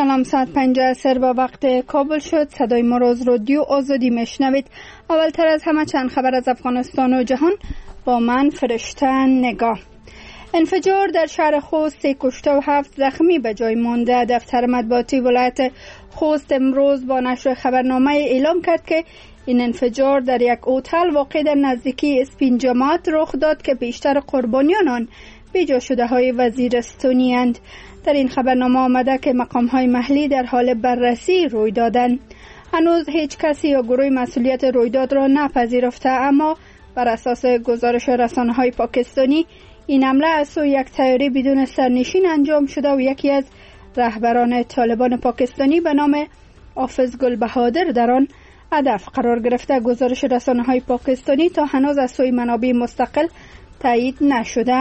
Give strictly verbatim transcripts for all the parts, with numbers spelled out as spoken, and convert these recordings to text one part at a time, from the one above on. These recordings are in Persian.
سلام، ساعت پنج عصر با وقت کابل شد. صدای ما را از رادیو آزادی میشنوید. اولتر از همه چند خبر از افغانستان و جهان با من فرشته نگاه. انفجار در شهر خوست، سه کشته و هفت زخمی به جای مانده. دفتر مطبوعاتی ولایت خوست امروز با نشر خبرنامه اعلام کرد که این انفجار در یک هتل واقع در نزدیکی اسپین جماعت رخ داد که بیشتر قربانیان آن بیجا شده های وزیرستانی اند. در این خبرنامه آمده که مقام های محلی در حال بررسی روی دادند. هنوز هیچ کسی یا گروه مسئولیت رویداد را نپذیرفته، اما بر اساس گزارش رسانه های پاکستانی این حمله از سوی یک طیاره بدون سرنشین انجام شده و یکی از رهبران طالبان پاکستانی به نام حافظ گل بهادر در آن هدف قرار گرفته. گزارش رسانه های پاکستانی تا هنوز از سوی منابع مستقل تایید نشده.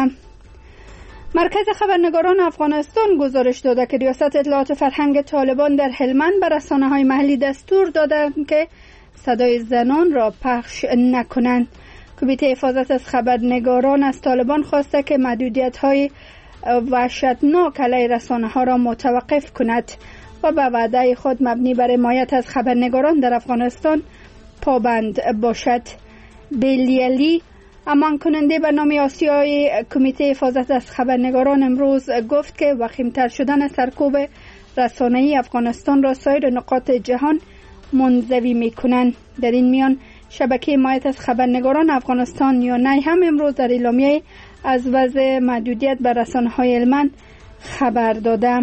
مرکز خبرنگاران افغانستان گزارش داده که ریاست اطلاعات فرهنگ طالبان در هلمند به رسانه های محلی دستور دادند که صدای زنان را پخش نکنند. کمیته حفاظت از خبرنگاران از طالبان خواسته که محدودیت های وحشتناک علیه رسانه ها را متوقف کند و به وعده خود مبنی بر حمایت از خبرنگاران در افغانستان پابند باشد. بیلیالی امان کننده برنامه آسیای کمیته حفاظت از خبرنگاران امروز گفت که وخیم‌تر شدن سرکوب رسانه‌ای افغانستان را سایر نقاط جهان منزوی می‌کنند. در این میان شبکه حمایت از خبرنگاران افغانستان یا نی هم امروز در اعلامیه از وضع محدودیت بر رسانه‌های هلمند خبر داده.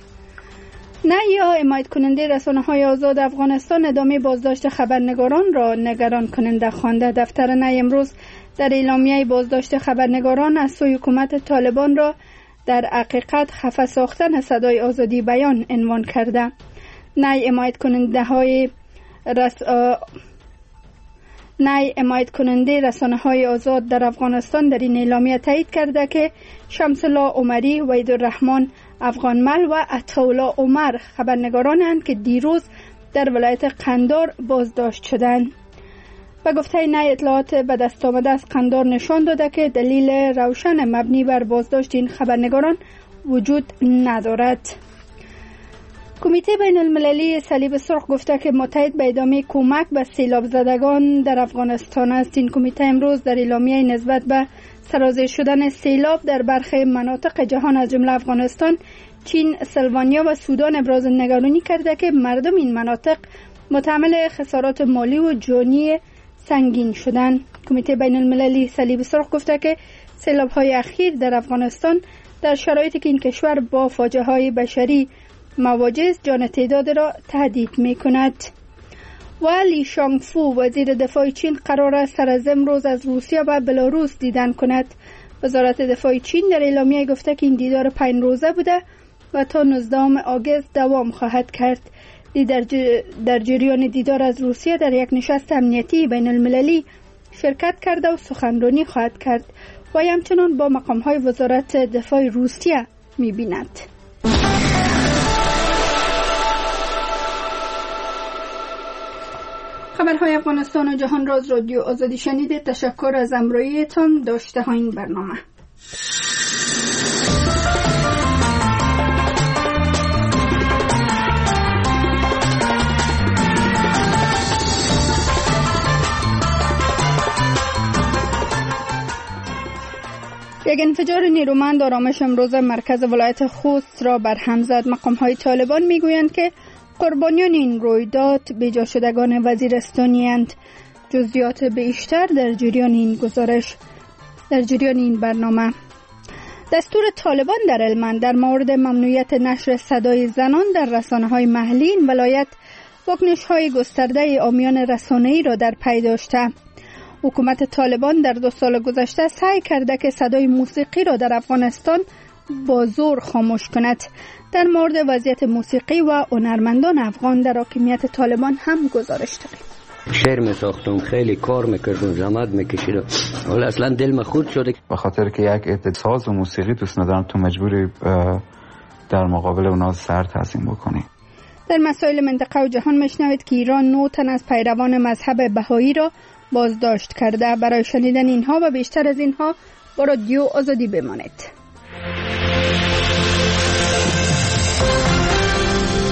نی یا حمایت کننده رسانه‌های آزاد افغانستان ادامه بازداشت خبرنگاران را نگران کننده خوانده. دفتر نی امروز در اعلامیه بازداشت خبرنگاران از سوی حکومت طالبان را در حقیقت خفه ساختن صدای آزادی بیان عنوان کرده. نی حمایت کننده های رس... نی حمایت کننده رسانه های آزاد در افغانستان در این اعلامیه تایید کرده که شمس الله عمری، وحیدالرحمن افغانمل و عطاالله عمر خبرنگارانند که دیروز در ولایت قندار بازداشت شدند. و گفته نی اطلاعات به دست آمده از قندار نشان داده که دلیل روشن مبنی بر بازداشت این خبرنگاران وجود ندارد. کمیته بین المللی صلیب سرخ گفته که متحد به ادامه کمک به سیلاب زدگان در افغانستان است. این کمیته امروز در اعلامیه نسبت به سرازیر شدن سیلاب در برخی مناطق جهان از جمله افغانستان، چین، سلوانیا و سودان ابراز نگرانی کرده که مردم این مناطق متحمل خسارات مالی و جانی سنگین شدن. کمیته بین المللی صلیب سرخ گفته که سیلاب‌های اخیر در افغانستان در شرایطی که این کشور با فاجعه های بشری مواجه است جان تعداد را تهدید می کند. و لی شانگفو وزیر دفاع چین قرار است سر از امروز از روسیه و بلاروس دیدن کند. وزارت دفاع چین در اعلامیه گفته که این دیدار پنج روزه بوده و تا نوزدهم آگوست دوام خواهد کرد. در, ج... در جریان دیدار از روسیه در یک نشست امنیتی بین المللی شرکت کرده و سخنرانی خواهد کرد و همچنان با مقام‌های وزارت دفاع روسیه می‌بیند. خبرهای افغانستان و جهان را از رادیو آزادی شنیدید. تشکر از همراهیتان. داشته ها این برنامه. یک انفجار نیرومند آرامش امروز مرکز ولایت خوست را برهم زد. مقام‌های طالبان میگویند که قربانیان این رویداد بیجا شدگان وزیرستانی اند. جزئیات بیشتر در جریان این گزارش در جریان این برنامه. دستور طالبان در هلمند در مورد ممنوعیت نشر صدای زنان در رسانه‌های محلی این ولایت واکنش‌های گسترده عامیان رسانه‌ای را در پی داشته. حکومت طالبان در دو سال گذشته سعی کرده که صدای موسیقی را در افغانستان با زور خاموش کند. در مورد وضعیت موسیقی و هنرمندان افغان در حاکمیت طالبان هم گزارش داریم. شعر می ساختم، خیلی کار میکردم، زحمت میکشیدم، ولی اصلا دل من خورد شده به خاطر که یک اعتراض و موسیقی دوست ندارم، تو مجبوری در مقابل اونا سر تعظیم بکنی. در مسائل منطقه و جهان میشنوید که ایران نه تن از پیروان مذهب بهایی را بازداشت کرده. برای شنیدن اینها و بیشتر از اینها با رادیو آزادی بمانید.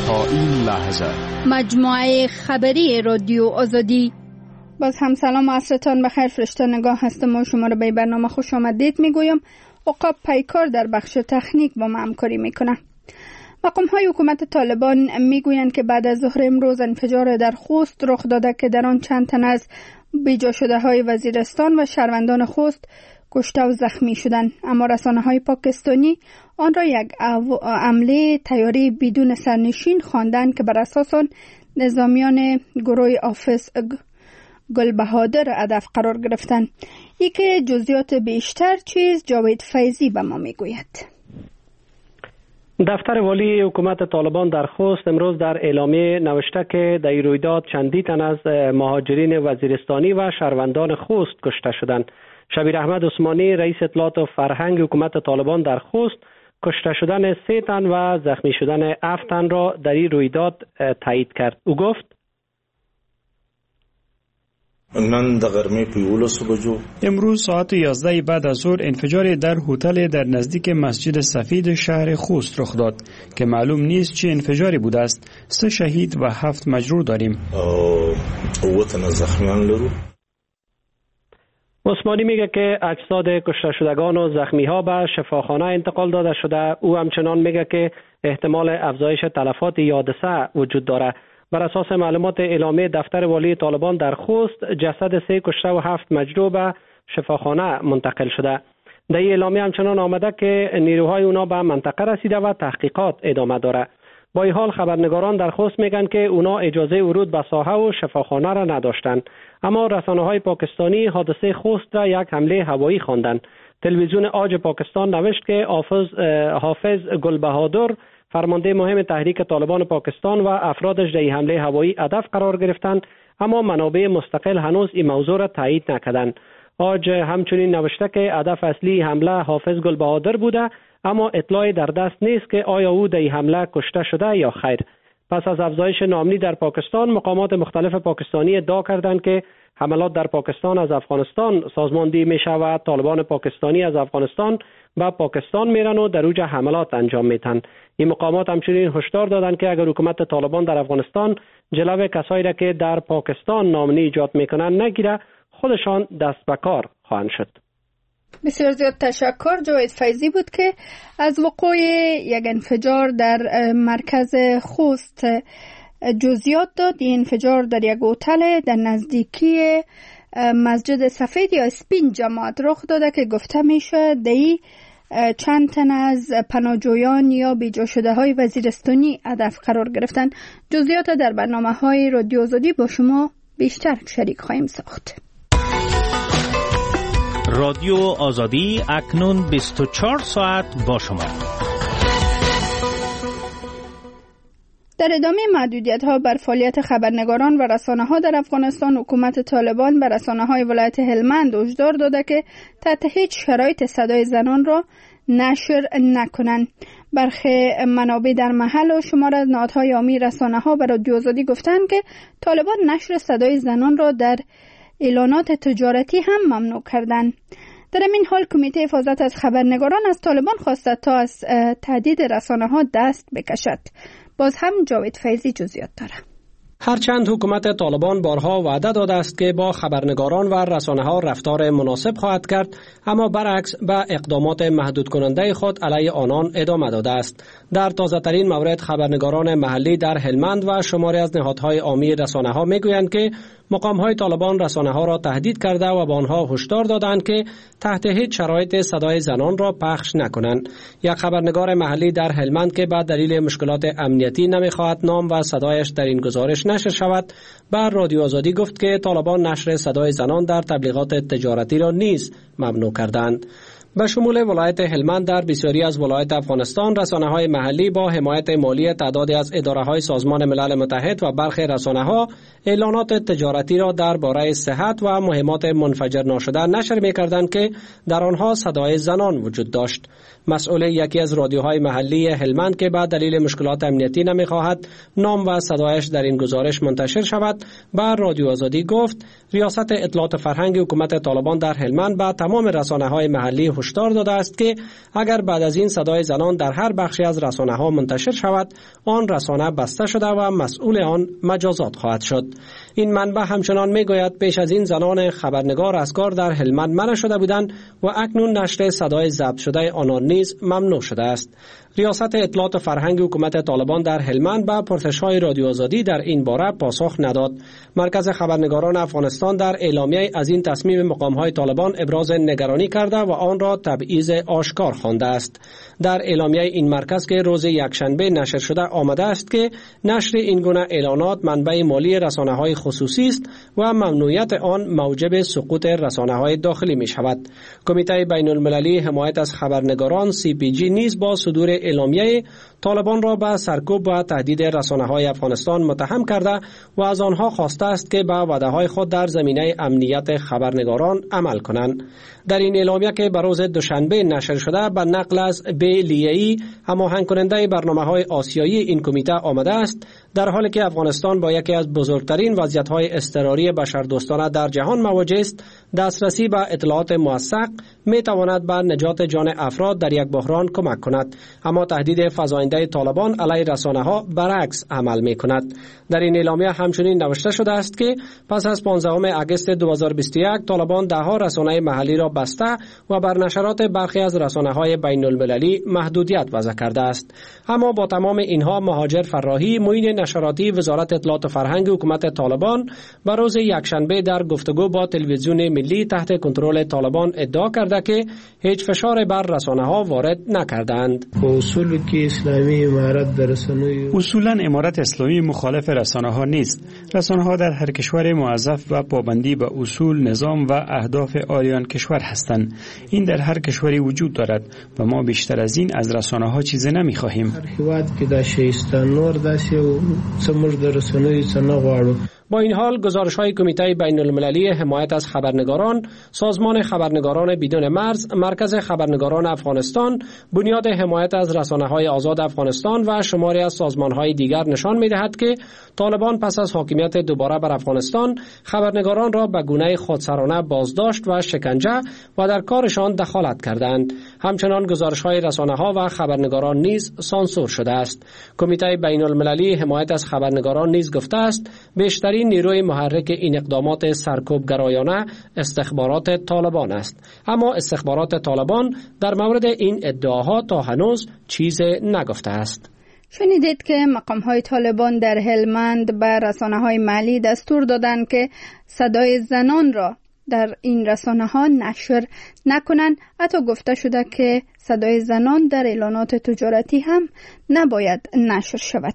تا این لحظه مجموعه خبری رادیو آزادی. باز هم سلام و عصرتان بخیر. فرشته نگاه هستم و شما را به برنامه خوش آمدید میگویم. عقاب پیکار در بخش تکنیک با ما همکاری میکنه. مقام های حکومت طالبان میگویند که بعد از ظهر امروز انفجار در خوست رخ داده که در آن چند تن از بیجا شده های وزیرستان و شهروندان خوست کشته و زخمی شدند، اما رسانه های پاکستانی آن را یک عمله طیاره بدون سرنشین خواندند که بر اساس آن نظامیان گروه حافظ گلبهادر هدف قرار گرفتند. یکی جزئیات بیشتر چیز جاوید فیضی به ما میگوید. دفتر والی حکومت طالبان در خوست امروز در اعلامیه نوشته که در رویداد چندی تن از مهاجرین وزیرستانی و شهروندان خوست کشته شدند. شبیر احمد عثمانی رئیس اطلاعات و فرهنگ حکومت طالبان در خوست کشته شدن سه تن و زخمی شدن هفت تن را در این رویداد تایید کرد. او گفت نن د غرمې په یولسو بجو امروز ساعت یازده بعد از ظهر انفجار در هتل در نزدیک مسجد سفید شهر خوست رخ داد که معلوم نیست چه انفجاری بوده است. سه شهید و هفت مجروح داریم. اوه تن زخمیان لرو. عثمانی میگه که اجساد کشته شدگان و زخمی ها به شفاخانه انتقال داده شده. او همچنان میگه که احتمال افزایش تلفات یا حادثه وجود داره. بر اساس معلومات اعلامیه دفتر والی طالبان در خوست جسد سه کشته و هفت مجروح به شفاخانه منتقل شده. در این اعلامیه همچنان آمده که نیروهای اونا به منطقه رسیده و تحقیقات ادامه داره. با این حال خبرنگاران در خوست میگن که اونا اجازه ورود به ساحه و شفاخانه را نداشتند، اما رسانه‌های پاکستانی حادثه خوست را یک حمله هوایی خواندند. تلویزیون آج پاکستان نوشت که حافظ حافظ گلبهادر فرمانده مهم تحریک طالبان پاکستان و افرادش در حمله هوایی هدف قرار گرفتند، اما منابع مستقل هنوز این موضوع را تایید نکردند. آج همچنین نوشته که هدف اصلی حمله حافظ گلبهادر بوده، اما اطلاعی در دست نیست که آیا او در حمله کشته شده یا خیر. پس از افزایش ناامنی در پاکستان، مقامات مختلف پاکستانی ادعا کردند که حملات در پاکستان از افغانستان سازماندهی می شود. طالبان پاکستانی از افغانستان به پاکستان میرن و در اوج حملات انجام میدن. این مقامات همچنین هشدار دادند که اگر حکومت طالبان در افغانستان جلوه کسایی را که در پاکستان ناامنی ایجاد میکنن نگیره، خودشان دست به کار خواهند شد. بسیار زیاد تشکر. جاوید فیضی بود که از وقوع یک انفجار در مرکز خوست جزئیات داد. این انفجار در یک هتل در نزدیکی مسجد سفید یا اسپین جماعت رخ داده که گفته میشه دی چند تن از پناهجویان یا بیجا شده های وزیرستانی هدف قرار گرفتن. جزئیات در برنامه های رادیو آزادی با شما بیشتر شریک خواهیم ساخت. رادیو آزادی اکنون بیست و چهار ساعت با شما. در ادامه محدودیت ها بر فعالیت خبرنگاران و رسانه ها در افغانستان، حکومت طالبان بر رسانه های ولایت هلمند هشدار داده که تحت هیچ شرایط صدای زنان را نشر نکنند. برخی منابع در محل و شمار از نهادهای عامی رسانه ها بر رادیو آزادی گفتند که طالبان نشر صدای زنان را در اعلانات تجارتی هم ممنوع کردند. در این حال کمیته حفاظت از خبرنگاران از طالبان خواسته تا از تهدید رسانه ها دست بکشد. باز هم جاوید فیضی جزئیات داره. هرچند حکومت طالبان بارها وعده داده است که با خبرنگاران و رسانه ها رفتار مناسب خواهد کرد، اما برعکس به اقدامات محدود کننده خود علیه آنان ادامه داده است. در تازه ترین مورد خبرنگاران محلی در هلمند و شماری از نهادهای عامی رسانه ها میگویند که مقام های طالبان رسانه ها را تهدید کرده و به آنها هشدار دادند که تحت هیچ شرایط صدای زنان را پخش نکنند. یک خبرنگار محلی در هلمند که به دلیل مشکلات امنیتی نمیخواهد نام و صدایش در این گزارش نشر شود، بر رادیو آزادی گفت که طالبان نشر صدای زنان در تبلیغات تجارتی را نیز ممنوع کردند. به شمول ولایت هلمند در بسیاری از ولایت افغانستان رسانه‌های محلی با حمایت مالی تعدادی از اداره‌های سازمان ملل متحد و برخی رسانه‌ها اعلانات تجارتی را درباره صحت و مهمات منفجر ناشده نشر می‌کردند که در آنها صدای زنان وجود داشت. مسئول یکی از رادیوهای محلی هلمند که به دلیل مشکلات امنیتی نمی‌خواهد نام و صدایش در این گزارش منتشر شود، بر رادیو آزادی گفت ریاست اطلاعات فرهنگ حکومت طالبان در هلمند به تمام رسانه‌های محلی هشدار داده است که اگر بعد از این صدای زنان در هر بخشی از رسانه‌ها منتشر شود، آن رسانه بسته شده و مسئول آن مجازات خواهد شد. این منبع همچنان میگوید پیش از این زنان خبرنگار از کار در هلمند منع شده بودند و اکنون نشر صدای ضبط شده آنان نیز ممنوع شده است. ریاست اطلاعات و فرهنگ حکومت طالبان در هلمند به پرسش‌های رادیو آزادی در این باره پاسخ نداد. مرکز خبرنگاران افغانستان در اعلامیه از این تصمیم مقام‌های طالبان ابراز نگرانی کرده و آن را تبعیض آشکار خوانده است. در اعلامیه این مرکز که روز یکشنبه نشر شده آمده است که نشر این گونه اعلانات منبع مالی رسانه‌های خصوصی است و ممنوعیت آن موجب سقوط رسانه‌های داخلی می‌شود. کمیته بین‌المللی حمایت از خبرنگاران سی پی جی نیز با صدور اعلامیه طالبان را به سرکوب و تهدید رسانه‌های افغانستان متهم کرده و از آنها خواسته است که به وعده‌های خود در زمینه امنیت خبرنگاران عمل کنند. در این اعلامیه که به روز دوشنبه نشر شده به نقل از بی لیایی هماهنگ کننده برنامه‌های آسیایی این کمیته آمده است، در حالی که افغانستان با یکی از بزرگترین وضعیت‌های اضطراری بشردوستانه در جهان مواجه است، دسترسی به اطلاعات موثق می‌تواند به نجات جان افراد در یک بحران کمک کند، اما تهدید فزاینده طالبان علیه رسانه‌ها برعکس عمل می‌کند. در این اعلامیه همچنین نوشته شده است که پس از پانزدهم آگوست دو هزار و بیست و یک طالبان ده‌ها رسانه محلی را بسته و بر نشرات برخی از رسانه‌های بین‌المللی محدودیت وضع کرده است. اما با تمام اینها مهاجر فراحی معین نشراتی وزارت اطلاعات و فرهنگ حکومت طالبان بر روز یکشنبه در گفتگو با تلویزیون ملی تحت کنترل طالبان ادعا کرده که هیچ فشار بر رسانه‌ها وارد نکردند. اصول که اسلامی امارت در رسانه‌های اصولاً امارت اسلامی مخالف رسانه‌ها نیست. رسانه‌ها در هر کشور موظف و پابندی به اصول، نظام و اهداف آن کشور هستند. این در هر کشوری وجود دارد و ما بیشتر از این از رسانه‌ها چیزی نمی‌خواهیم. هر هیواد که د شیستان نور داسې څمر د رسنوي څه نه غواړو. با این حال گزارش‌های کمیته بین‌المللی حمایت از خبرنگاران، سازمان خبرنگاران بدون مرز، مرکز خبرنگاران افغانستان، بنیاد حمایت از رسانه‌های آزاد افغانستان و شماری از سازمان‌های دیگر نشان می‌دهد که طالبان پس از حاکمیت دوباره بر افغانستان خبرنگاران را به گونه خودسرانه بازداشت و شکنجه و در کارشان دخالت کردند. همچنان گزارش‌های رسانه‌ها و خبرنگاران نیز سانسور شده است. کمیته بین‌المللی حمایت از خبرنگاران نیز گفته است بیشترین نیروی محرک این اقدامات سرکوبگرایانه استخبارات طالبان است، اما استخبارات طالبان در مورد این ادعاها تا هنوز چیز نگفته است. شنیدید که مقام‌های طالبان در هلمند به رسانه‌های محلی دستور دادند که صدای زنان را در این رسانه‌ها نشر نکنند. حتی گفته شده که صدای زنان در اعلانات تجارتی هم نباید نشر شود.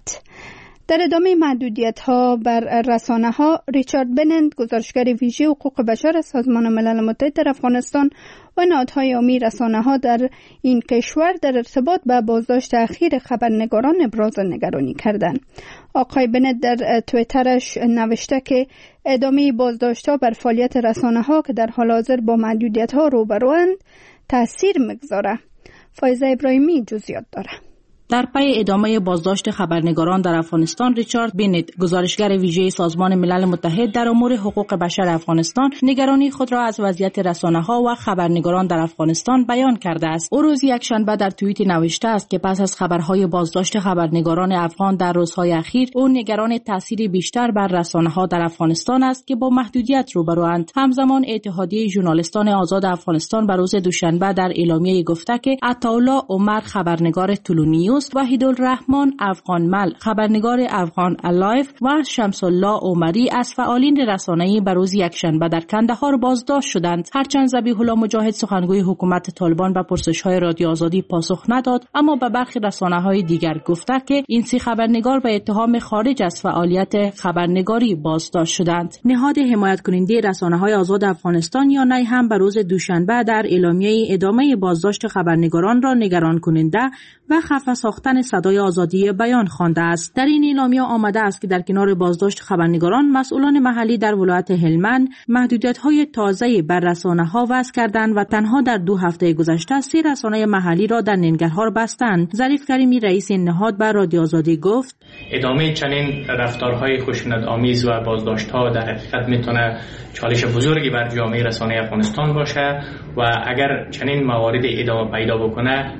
در ادامه محدودیت‌ها بر رسانه‌ها، ریچارد بننت، گزارشگر ویژه حقوق بشر از سازمان ملل متحد در افغانستان و نهادهای عامی رسانه‌ها در این کشور در ارتباط با بازداشت اخیر خبرنگاران ابراز نگرانی کردند. آقای بننت در توییترش نوشته که ادامه بازداشت‌ها بر فعالیت رسانه‌ها که در حال حاضر با محدودیت‌ها روبروند تأثیر می‌گذاره. فایزه ابراهیمی جزئیات داره. در پی ادامه بازداشت خبرنگاران در افغانستان، ریچارد بننت، گزارشگر ویژه سازمان ملل متحد در امور حقوق بشر افغانستان، نگرانی خود را از وضعیت رسانه‌ها و خبرنگاران در افغانستان بیان کرده است. او روز یکشنبه در توییتی نوشته است که پس از خبرهای بازداشت خبرنگاران افغان در روزهای اخیر، او نگران تاثیر بیشتر بر رسانه‌ها در افغانستان است که با محدودیت روبروند. همزمان اتحادیه ژورنالیستان آزاد افغانستان بر روز دوشنبه در اعلامیه گفته که عطاالله عمر، خبرنگار طلونیوس، وحیدالرحمن افغانمل، خبرنگار افغان الایف و شمس الله عمری از فعالین رسانه‌ای بر روز یکشنبه در کندهار بازداشت شدند. هرچند ذبیح الله مجاهد، سخنگوی حکومت طالبان، به پرسش‌های رادیو آزادی پاسخ نداد، اما به برخی رسانه‌های دیگر گفته که این سه خبرنگار به اتهام خارج از فعالیت خبرنگاری بازداشت شدند. نهاد حمایت کننده رسانه‌های آزاد افغانستان یا نی هم بر روز دوشنبه در اعلامیه ادامه بازداشت خبرنگاران را نگران کننده و خفاس ساختن صدای آزادی بیان خوانده است. در این اعلامیه آمده است که در کنار بازداشت خبرنگاران، مسئولان محلی در ولایت هلمند محدودیت‌های تازه‌ای بر رسانه‌ها وضع کردند و تنها در دو هفته گذشته سه رسانه محلی را در ننگرهار بستند. ظریف کریمی رئیس نهاد بر رادیو آزادی گفت: ادامه چنین رفتارهای خشونت‌آمیز و بازداشت‌ها در حقیقت میتونه چالش بزرگی بر جامعه رسانه افغانستان باشه و اگر چنین موارد ادامه پیدا بکنه،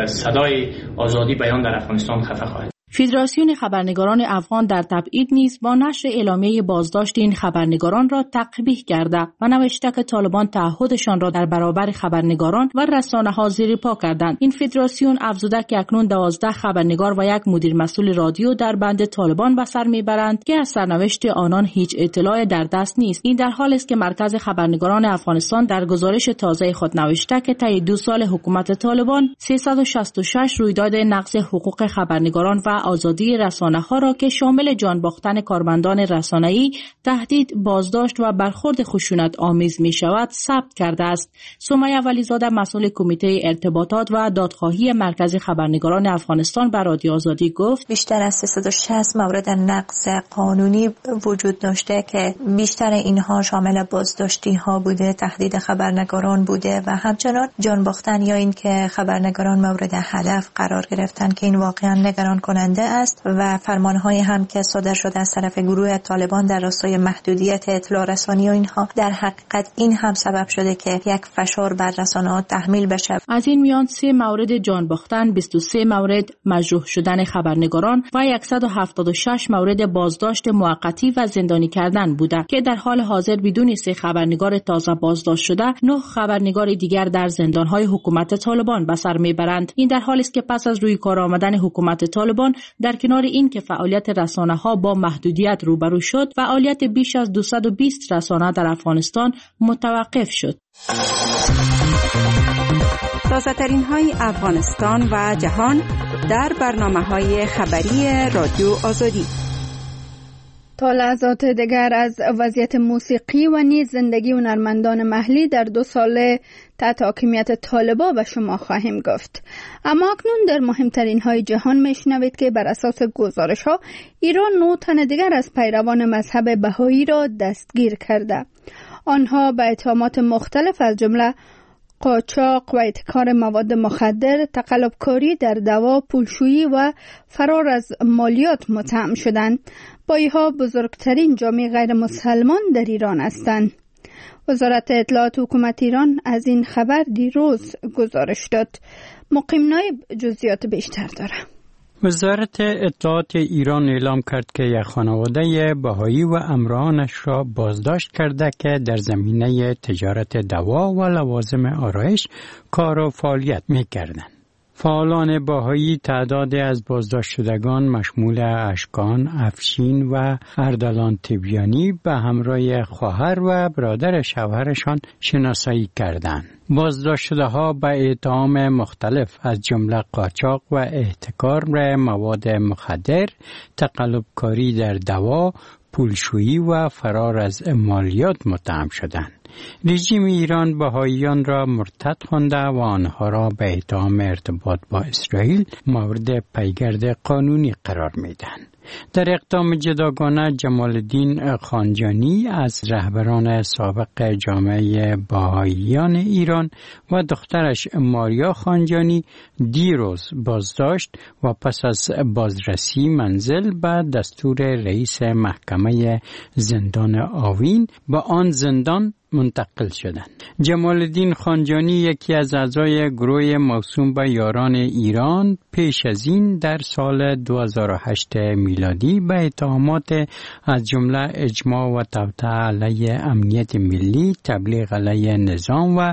صدای آزادی بیان در افغانستان خفه خواهد. فدراسیون خبرنگاران افغان در تبعید نیز با نشر اعلامیه بازداشت این خبرنگاران را تقبیح کرده و نوشته که طالبان تعهدشان را در برابر خبرنگاران و رسانه‌ها زیر پا کردند. این فدراسیون افزوده که اکنون دوازده خبرنگار و یک مدیر مسئول رادیو در بند طالبان به سر میبرند که از سرنوشت آنان هیچ اطلاع در دست نیست. این در حالی است که مرکز خبرنگاران افغانستان در گزارش تازه خود نوشته که طی دو سال حکومت طالبان سیصد و شصت و شش رویداد نقض حقوق خبرنگاران و آزادی رسانه‌ها را که شامل جان باختن کارمندان رسانه‌ای، تهدید، بازداشت و برخورد خشونت آمیز می شود ثبت کرده است. سمیه ولیزاده مسئول کمیته ارتباطات و دادخواهی مرکز خبرنگاران افغانستان بر رادیو آزادی گفت: بیشتر از سیصد و شصت مورد نقض قانونی وجود داشته که بیشتر اینها شامل بازداشتی ها بوده، تهدید خبرنگاران بوده و همچنان جان باختن یا این که خبرنگاران مورد هدف قرار گرفتن که این واقعا نگران کننده است و فرمان‌های هم که صادر شده از طرف گروه طالبان در راستای محدودیت اطلاع رسانی و اینها در حقیقت این هم سبب شده که یک فشار بر رسانه‌ها تحمیل بشه. از این میان سه مورد جان باختن، بیست و سه مورد مجروح شدن خبرنگاران و صد و هفتاد و شش مورد بازداشت موقتی و زندانی کردن بوده که در حال حاضر بدون سه خبرنگار تازه بازداشت شده، نه خبرنگار دیگر در زندان‌های حکومت طالبان به سر میبرند. این در حالی است که پس از روی کار آمدن حکومت طالبان در کنار این که فعالیت رسانه‌ها با محدودیت روبرو شد، فعالیت بیش از دویست و بیست رسانه در افغانستان متوقف شد. تازه‌ترین های افغانستان و جهان در برنامه‌های خبری رادیو آزادی. تا لحظات دیگر از وضعیت موسیقی و نیز زندگی هنرمندان محلی در دو سال تحت حاکمیت طالبان به شما خواهیم گفت. اما اکنون در مهمترین های جهان میشنوید که بر اساس گزارش ها ایران نه تن دیگر از پیروان مذهب بهایی را دستگیر کرده. آنها به اتهامات مختلف از جمله قاچاق و احتکار مواد مخدر، تقلبکاری در دوا، پولشویی و فرار از مالیات متهم شدند. بایی‌ها بزرگترین جامعه غیر مسلمان در ایران هستند. وزارت اطلاعات حکومت ایران از این خبر دیروز گزارش داد. مقیم نایب جزئیات بیشتر داره. وزارت اطلاعات ایران اعلام کرد که یک خانواده بهایی و همراهانش را بازداشت کرده که در زمینه تجارت دوا و لوازم آرایش کار و فعالیت می‌کردند. فعالان بهایی تعدادی از بازداشت شدگان مشمول اشکان، افشین و اردلان تبیانی به همراه خواهر و برادر شوهرشان شناسایی کردند. بازداشت شده ها به اتهام مختلف از جمله قاچاق و احتکار مواد مخدر، تقلبکاری در دوا، پولشویی و فرار از مالیات متهم شدند. رژیم ایران بهائیان را مرتد خوانده و آنها را به اتهام ارتباط با اسرائیل مورد پیگرد قانونی قرار میدهند. در اقدام جداگانه جمال الدین خانجانی از رهبران سابق جامعه بهائیان ایران و دخترش ماریا خانجانی دیروز بازداشت و پس از بازرسی منزل به دستور رئیس محکمه زندان آوین به آن زندان منتقل شدند. جمال الدین خانجانی یکی از اعضای گروه موسوم به یاران ایران پیش از این در سال دو هزار و هشت میلادی به اتهامات از جمله اجماع و توطئه علیه امنیت ملی، تبلیغ علیه نظام و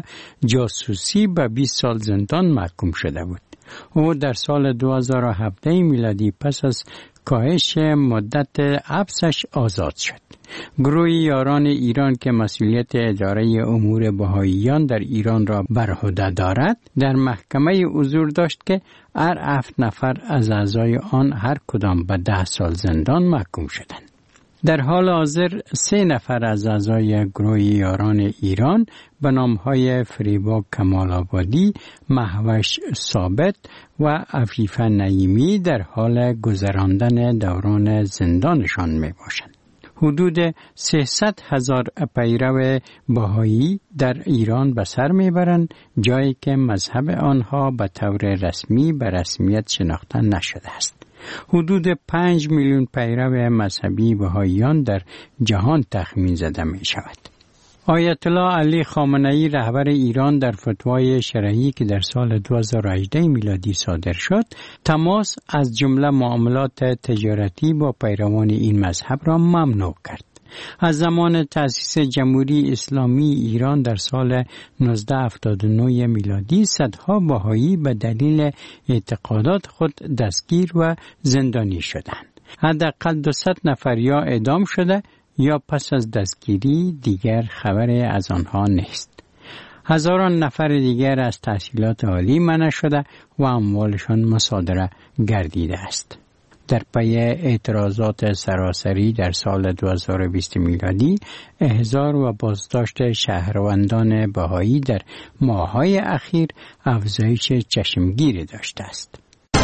جاسوسی به بیست سال زندان محکوم شده بود. او در سال دو هزار و هفده میلادی پس از کاهش مدت حبسش آزاد شد. گروه یاران ایران که مسئولیت اداره امور بهائیان در ایران را بر عهده دارد در محکمه حضور داشت که هر هفت نفر از اعضای آن هر کدام به ده سال زندان محکوم شدند. در حال حاضر سه نفر از اعضای گروه یاران ایران به نامهای فریبا کمال آبادی، مهوش ثابت و عفیفه نعیمی در حال گذراندن دوران زندانشان می باشند. حدود سیصد هزار پیرو بهایی در ایران به سر میبرند، جایی که مذهب آنها به طور رسمی به رسمیت شناخته نشده است. حدود پنج میلیون پیرو مذهبی بهاییان در جهان تخمین زده می شود. آیت الله علی خامنه‌ای رهبر ایران در فتوای شرعی که در سال دو هزار و هجده میلادی صادر شد، تماس از جمله معاملات تجارتی با پیروان این مذهب را ممنوع کرد. از زمان تأسیس جمهوری اسلامی ایران در سال نوزده هفتاد و نه میلادی صدها بهایی به دلیل اعتقادات خود دستگیر و زندانی شدند. حداقل دویست نفر یا اعدام شده یا پس از دستگیری دیگر خبری از آنها نیست. هزاران نفر دیگر از تحصیلات عالی منع شده و اموالشان مصادره گردیده است. در پی اعتراضات سراسری در سال دو هزار و بیست میلادی، احضار و بازداشت شهروندان بهایی در ماه‌های اخیر افزایش چشمگیری داشته است.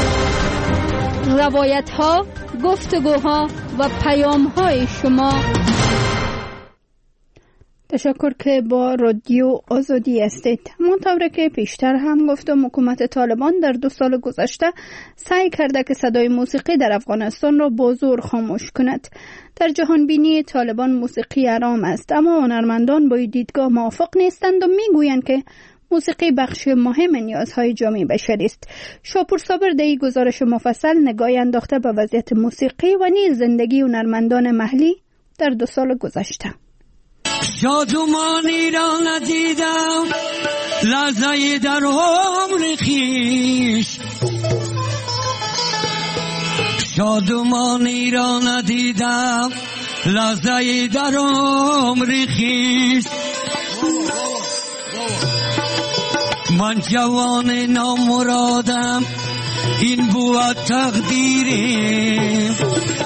روایت ها، گفتگوها و پیام های شما. تشکر که با رادیو آزادی هستید. همانطور که پیشتر هم گفتم، حکومت طالبان در دو سال گذشته سعی کرده که صدای موسیقی در افغانستان را با زور خاموش کند. در جهان بینی طالبان موسیقی حرام است، اما هنرمندان با این دیدگاه موافق نیستند و میگویند که موسیقی بخش مهم نیازهای جامعه بشری است. شاپور صابر در این گزارش مفصل نگاهی انداخته به وضعیت موسیقی و نیز زندگی هنرمندان محلی در دو سال گذشته. شادمانی را ندیدم لحظه در عمر خویش، شادمانی را ندیدم لحظه در عمر خویش. من جوان نامرادم، این بود تقدیرم.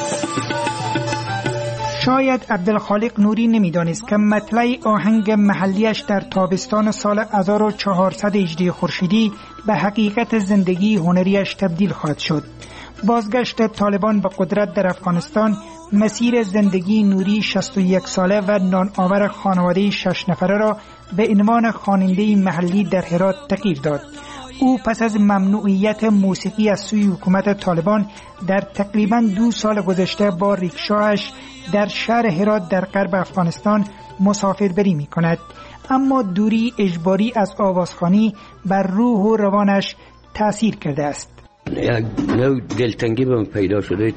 شاید عبدالخالق نوری نمیدانست که مطلع آهنگ محلیش در تابستان سال هزار و چهارصد هجری خورشیدی به حقیقت زندگی هنریش تبدیل خواهد شد. بازگشت طالبان به قدرت در افغانستان مسیر زندگی نوری شصت و یک ساله و نان آور خانواده شش نفره را به عنوان خواننده محلی در هرات تغییر داد. او پس از ممنوعیت موسیقی از سوی حکومت طالبان در تقریباً دو سال گذشته با ریکشاش در شهر هرات در غرب افغانستان مسافربری می کند. اما دوری اجباری از آوازخوانی بر روح و روانش تأثیر کرده است. یک نوع دلتنگی به من پیدا شده،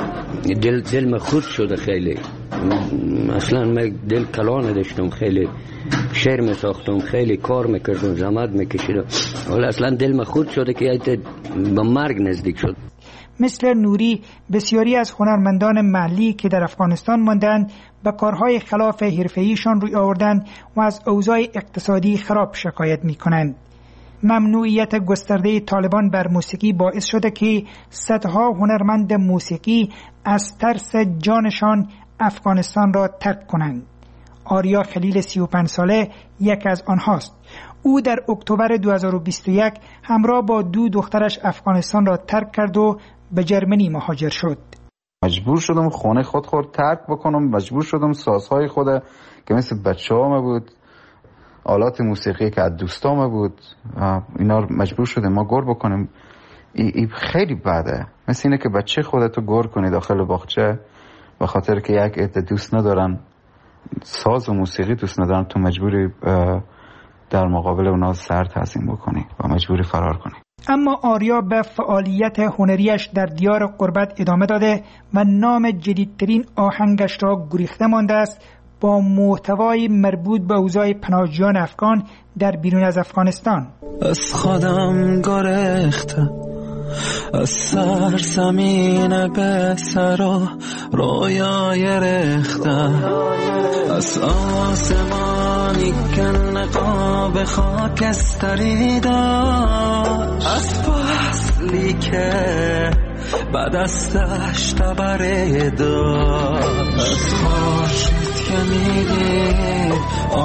دل دل من خورد شده خیلی. اصلا من دل کلا نداشتم، خیلی شعر می ساختم، خیلی کار میکردم، زحمت میکشیدم، ولی اصلا دل من خورد شده که به مرگ نزدیک شد. مثل نوری بسیاری از هنرمندان محلی که در افغانستان ماندند به کارهای خلاف حرفه‌ایشان روی آوردند و از اوضاع اقتصادی خراب شکایت میکنند. ممنوعیت گسترده طالبان بر موسیقی باعث شده که صدها هنرمند موسیقی از ترس جانشان افغانستان را ترک کنند. آریا خلیل سی و پنج ساله یک از آنهاست. او در اکتبر دو هزار و بیست و یک همراه با دو دخترش افغانستان را ترک کرد و به جرمنی مهاجر شد. مجبور شدم خانه خود خود ترک بکنم، مجبور شدم سازهای خود که مثل بچه ها بود، آلات موسیقی که از دوستام بود، اینا مجبور شدم ما گور بکنیم. ای, ای خیلی بده، مثل اینه که بچه خودتو گور کنی داخل باغچه به خاطر که یک عده دوست ندارن ساز و موسیقی دوست ندارن، تو مجبوری در مقابل اونا سر تعظیم بکنی و مجبوری فرار کنی. اما آریا به فعالیت هنریش در دیار غربت ادامه داده و نام جدیدترین آهنگش را گریخته مانده است، با محتوای مربوط به اوضاع پناهجویان افغان در بیرون از افغانستان. از خودم گریختم، از سر زمین به سر رویای رختم، از آسمانی که نقاب خاکستری داشت، از فصلی که بعد از دشت بره داشت، از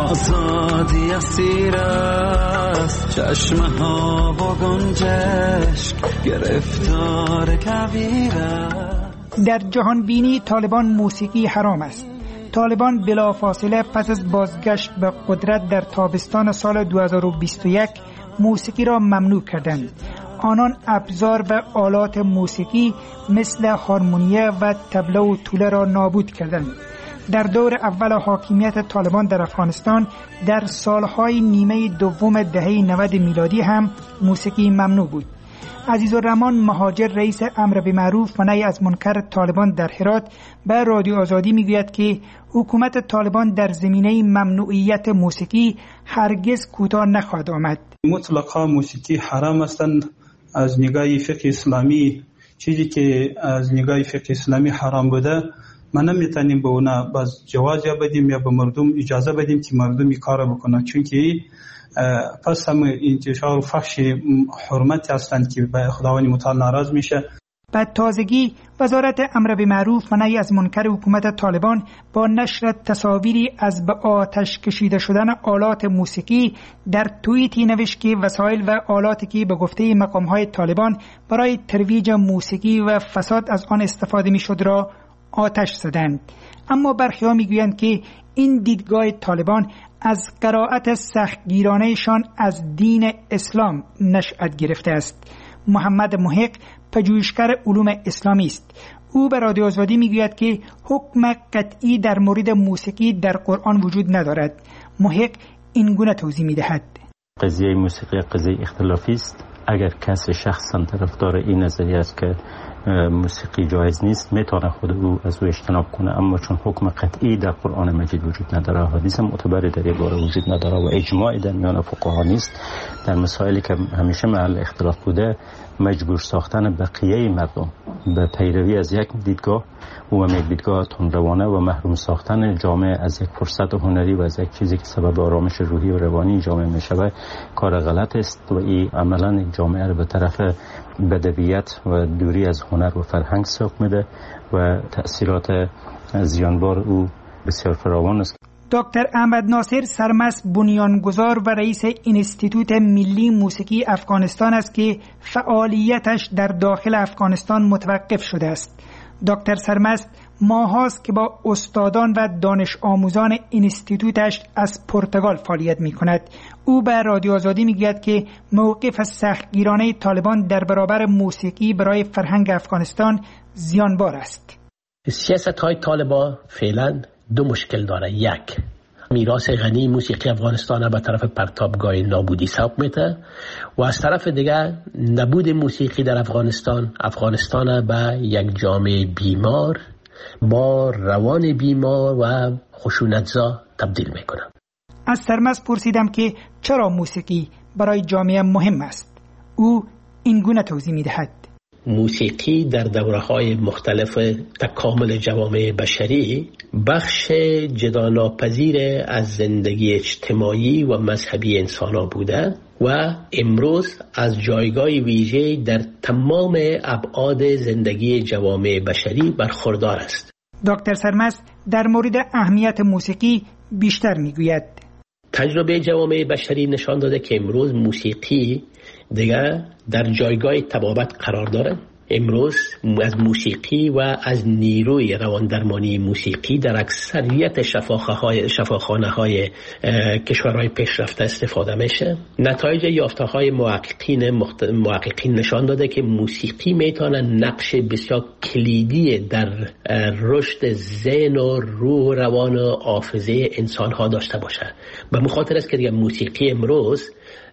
آزادی اسیر است، چشمه ها و گنجشک گرفتار کویر است. در جهان بینی طالبان موسیقی حرام است. طالبان بلافاصله پس از بازگشت به قدرت در تابستان سال دو هزار و بیست و یک موسیقی را ممنوع کردند. آنان ابزار و آلات موسیقی مثل هارمونیه و طبله و توله را نابود کردند. در دور اول حاکمیت طالبان در افغانستان در سالهای نیمه دوم دهه نود میلادی هم موسیقی ممنوع بود. عزیزالرحمن مهاجر رئیس امر بالمعروف و نهی از منکر طالبان در هرات به رادیو آزادی میگوید که حکومت طالبان در زمینه ممنوعیت موسیقی هرگز کوتاه نخواهد آمد. مطلقا موسیقی حرام هستند. از نگاه فقه اسلامی چیزی که از نگاه فقه اسلامی حرام بوده ما نمیتونیم به اونا باز جواز یا بدیم یا به مردم اجازه بدیم که مردم این کار بکنن، چون که پس هم انتشار و فحش حرمت هستند که به خداوند متعال ناراض میشه. بعد تازگی وزارت امر بالمعروف و نهی از منکر حکومت طالبان با نشر تصاویری از به آتش کشیده شدن آلات موسیقی در توییتی نوشت که وسایل و آلاتی که به گفته مقام‌های طالبان برای ترویج موسیقی و فساد از آن استفاده میشد را آتش زدند. اما برخی‌ها میگویند که این دیدگاه طالبان از قرائت سختگیرانهشان از دین اسلام نشأت گرفته است. محمد محق پژوهشگر علوم اسلامی است. او به رادیو آزادی میگوید که حکم قطعی در مورد موسیقی در قرآن وجود ندارد. محق این گونه توضیح میدهد: قضیه موسیقی قضیه اختلافی است. اگر کسی شخصا طرفدار این نظریه است که موسیقی جایز نیست میتونه خود او از او اجتناب کنه، اما چون حکم قطعی در قرآن مجید وجود نداره، حدیث معتبری در این باره وجود نداره و اجماعی در میان فقها نیست، در مسائلی که همیشه محل اختلاف بوده مجبور ساختن بقیه مردم به پیروی از یک دیدگاه و یک دیدگاه تندروانه و محروم ساختن جامعه از یک فرصت هنری و از یک چیزی که سبب آرامش روحی و روانی جامعه میشود کار غلط است و این عملا جامعه رو به طرف بدویت و دوری از هنر و فرهنگ سوق میده و تأثیرات زیانبار او بسیار فراوان است. دکتر احمد ناصر سرمست بنیانگذار و رئیس انستیتوت ملی موسیقی افغانستان است که فعالیتش در داخل افغانستان متوقف شده است. دکتر سرمست ماهاست که با استادان و دانش آموزان انستیتوتش از پرتغال فعالیت می کند. او به رادیو آزادی می گوید که موقف سختگیرانه طالبان در برابر موسیقی برای فرهنگ افغانستان زیانبار است. سیاست های طالبان فعلا دو مشکل داره. یک، میراث غنی موسیقی افغانستان به طرف پرتابگاه نابودی سوق میده و از طرف دیگر نبود موسیقی در افغانستان افغانستان به یک جامعه بیمار با روان بیمار و خشونتزا تبدیل میکنه. از سرمست پرسیدم که چرا موسیقی برای جامعه مهم است. او این گونه توضیح میدهد: موسیقی در دوره‌های مختلف تکامل جوامع بشری بخش جداگانه‌ناپذیر از زندگی اجتماعی و مذهبی انسان‌ها بوده و امروز از جایگاه ویژه در تمام ابعاد زندگی جوامع بشری برخوردار است. دکتر سرمست در مورد اهمیت موسیقی بیشتر میگوید: تجربه جوامع بشری نشان داده که امروز موسیقی دیگر در جایگاه طبابت قرار دارد. امروز از موسیقی و از نیروی رواندرمانی موسیقی در اکثریت شفاخانه های کشورهای پیشرفته استفاده میشه. نتایج یافته های محققین مخت... محققین نشان داده که موسیقی میتونه نقش بسیار کلیدی در رشد ذهن و روح و روان و حافظه انسان ها داشته باشه. به مخاطر است که دیگه موسیقی امروز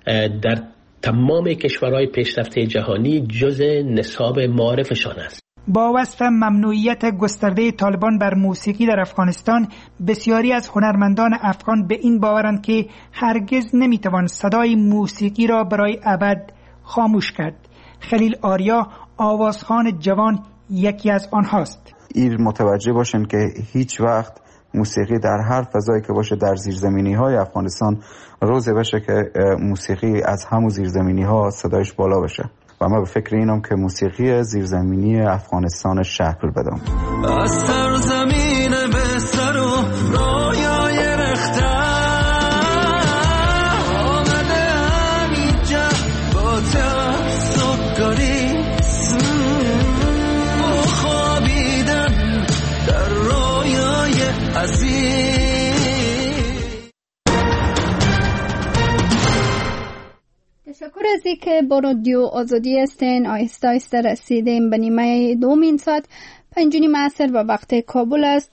در تمام کشورهای پیشرفته جهانی جز نصاب معارفشان است. با وصف ممنوعیت گسترده طالبان بر موسیقی در افغانستان، بسیاری از هنرمندان افغان به این باورند که هرگز نمیتوان صدای موسیقی را برای ابد خاموش کرد. خلیل آریا آوازخوان جوان یکی از آنهاست. این متوجه باشین که هیچ وقت موسیقی در هر فضایی که باشه در زیرزمینی های افغانستان روزه بشه که موسیقی از همون زیرزمینی ها صدایش بالا بشه و من به فکر اینم که موسیقی زیرزمینی افغانستان شکل بدم. از سرزمین به سر و رایای رختن تشکر از اینکه با رادیو آزادی هستین. آهسته آهسته رسیدیم به نیمه دومین ساعت. پنج نیم عصر و وقت کابل است.